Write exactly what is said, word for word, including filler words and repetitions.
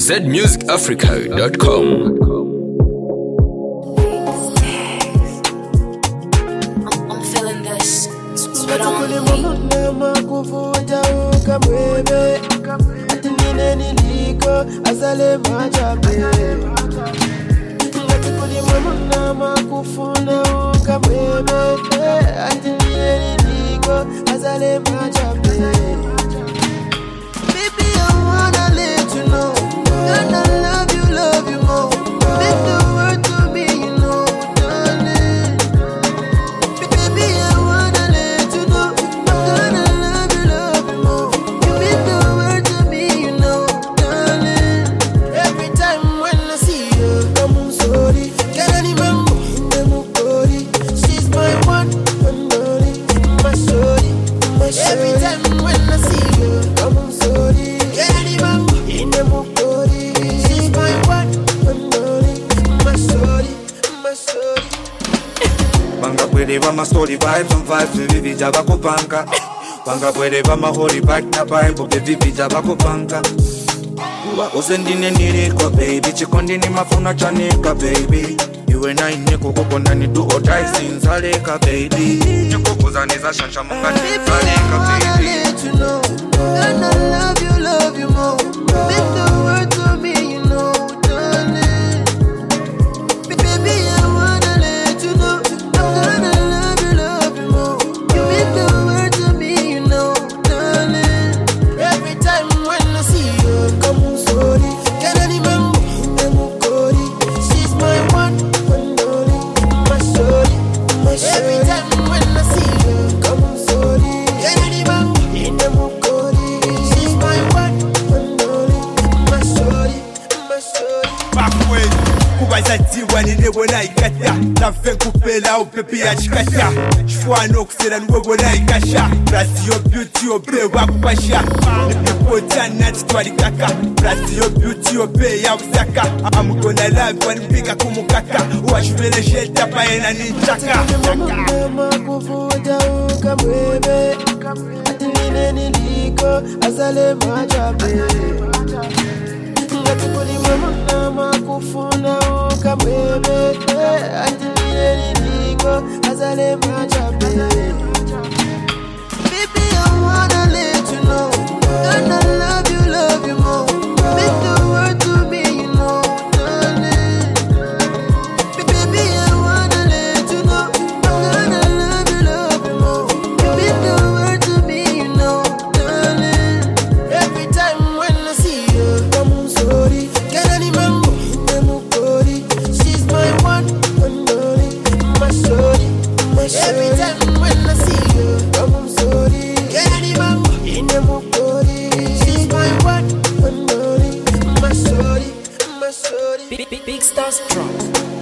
z music africa dot com. Azale majabe ngati kuli mama makufuna ukabebe atinieni niko azale majabe. Baby, I wanna let you know that I love you, love you more. Make the word to me, you know, darling. Baby, I wanna let you know that I love you, love you more. You make the word to me, you know, darling. Every time when I see you, I'm sorry. Get any mambo in the mukori. She's my one and only, my shorty, my shorty. Every time when I see you, I'm sorry. Get any mambo in the mukori. She's my one and only, my shorty, my shorty. Banga pwede vama story vibes on vibes vivi vija vako panka. Banga pwede vama holy back na bible vivi vija vako panka. Uwa uzendine niriko baby chikondini mafuna chanika baby. You and I niko kukonda ni do or die since aleka baby. Niko kuzaniza shansha munga nizaleka baby. Let you know that I love you, love you more. Make the word to me, you know, darling. Baby, I wanna let you know that I love you, love you more. You make the word to me, you know, darling. Every time when I see you, come sorry. Get any mambo in the mukori. She's my one and only, my shorty, my shorty. Every time when I see you, come sorry. Get any mambo in the mukori. She's my one and only, my shorty, my shorty. Backway, kubaza diwa ni nebo na ikata. La fen kupela o pepe ya chikata. Shwa no kusela nwebo na ikasha. Brazil beauty o be wa kupasha. Nipota nati twali kaka. Brazil beauty o be ya usaka. I'm gonna love one bigger kumukaka. Washvele shelta pa ena ninchaka. Mama kufuja ukabebe atinine niliko azale majabe. Ngati kuli mama kufuna ukabebe atinine niliko azale majabe. Baby, I wanna let you know that I love you, love you more. Make the word to me, you know, darling. Baby, I wanna let you know that I love you, love you more. You make the word to me, you know, darling. Every time when I see you, I'm sorry. Get any mambo in the mukori. She's my one and only, my shorty, my shorty. Every time when I see you, I'm sorry. Get any mambo in the mukori. She's my one and only, my shorty, my shorty. Big, big, big stars drop.